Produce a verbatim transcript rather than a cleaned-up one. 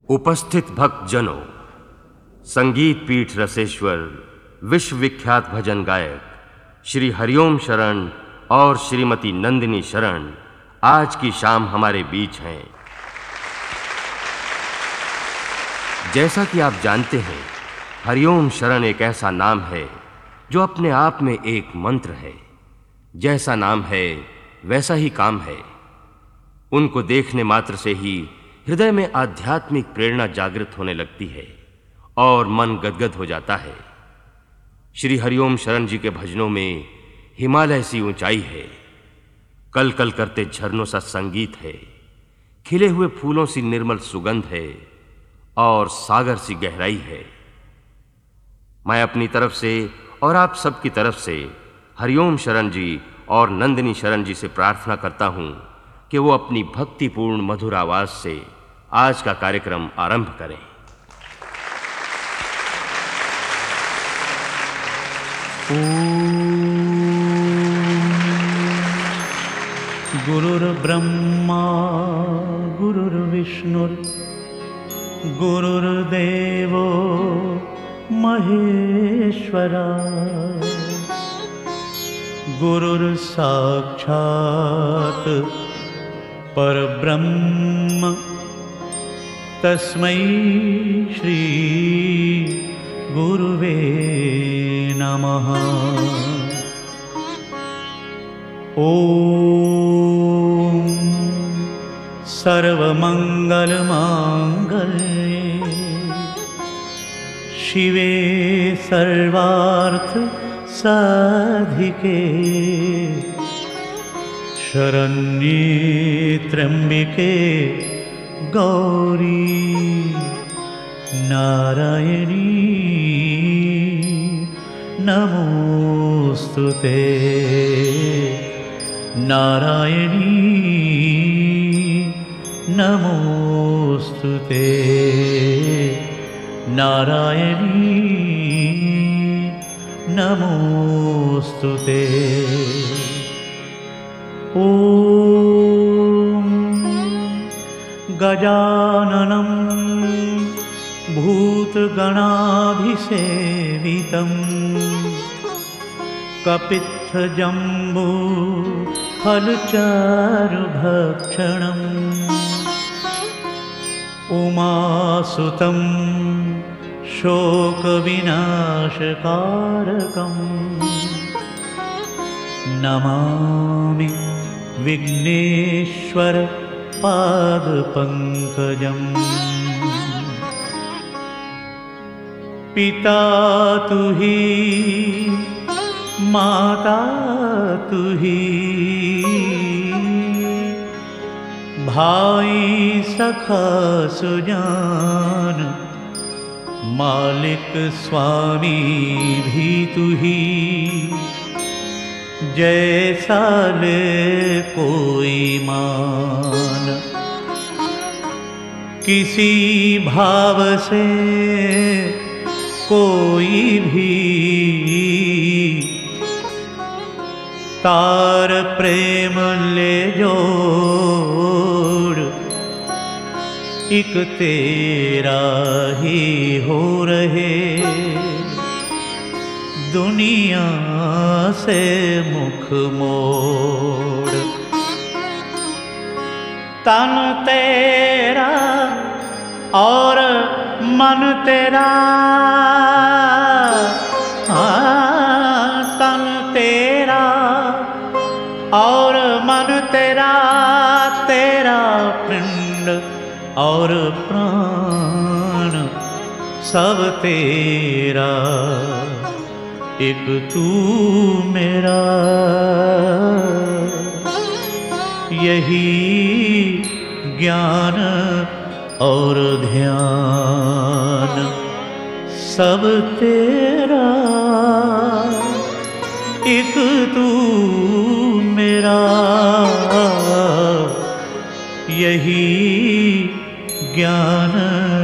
उपस्थित भक्तजनों, संगीत पीठ रसेश्वर विश्व विख्यात भजन गायक श्री हरिओम शरण और श्रीमती नंदिनी शरण आज की शाम हमारे बीच हैं। जैसा कि आप जानते हैं, हरिओम शरण एक ऐसा नाम है जो अपने आप में एक मंत्र है। जैसा नाम है वैसा ही काम है। उनको देखने मात्र से ही हृदय में आध्यात्मिक प्रेरणा जागृत होने लगती है और मन गदगद हो जाता है। श्री हरिओम शरण जी के भजनों में हिमालय सी ऊंचाई है, कल कल करते झरनों सा संगीत है, खिले हुए फूलों सी निर्मल सुगंध है और सागर सी गहराई है। मैं अपनी तरफ से और आप सबकी तरफ से हरिओम शरण जी और नंदिनी शरण जी से प्रार्थना करता हूं कि वो अपनी भक्तिपूर्ण मधुर आवाज से आज का कार्यक्रम आरंभ करें। गुरुर्ब्रह्मा गुरुर्विष्णुर् गुरुर्देवो महेश्वरा गुरुर्साक्षात् परब्रह्म तस्मै श्री गुरुवे नमः। ओम सर्वमंगलमांगल्ये शिवे सर्वार्थ साधिके शरण्ये त्र्यंबिके गौरी नारायणी नमोस्तुते। नारायणी नमोस्तुते। नारायणी नमोस्तुते। ओम गजाननं भूतगणाभिसेवितं कपित्थजम्बो फलचारुभक्षणम् उमासुतं शोकविनाशकारकं नमामि विघ्नेश्वर पादपङ्कजम्। पिता तु ही माता तु ही भाई सखा सुजान मालिक स्वामी भी तू ही। जैसा ले कोई मान किसी भाव से कोई भी तार प्रेम ले जोड़ एक तेरा ही हो रहे। दुनिया से मुख मोड़ तन तेरा और मन तेरा, हाँ तन तेरा और मन तेरा, तेरा पिंड और प्राण सब तेरा, एक तू मेरा। यही ज्ञान और ध्यान सब तेरा, एक तू मेरा। यही ज्ञान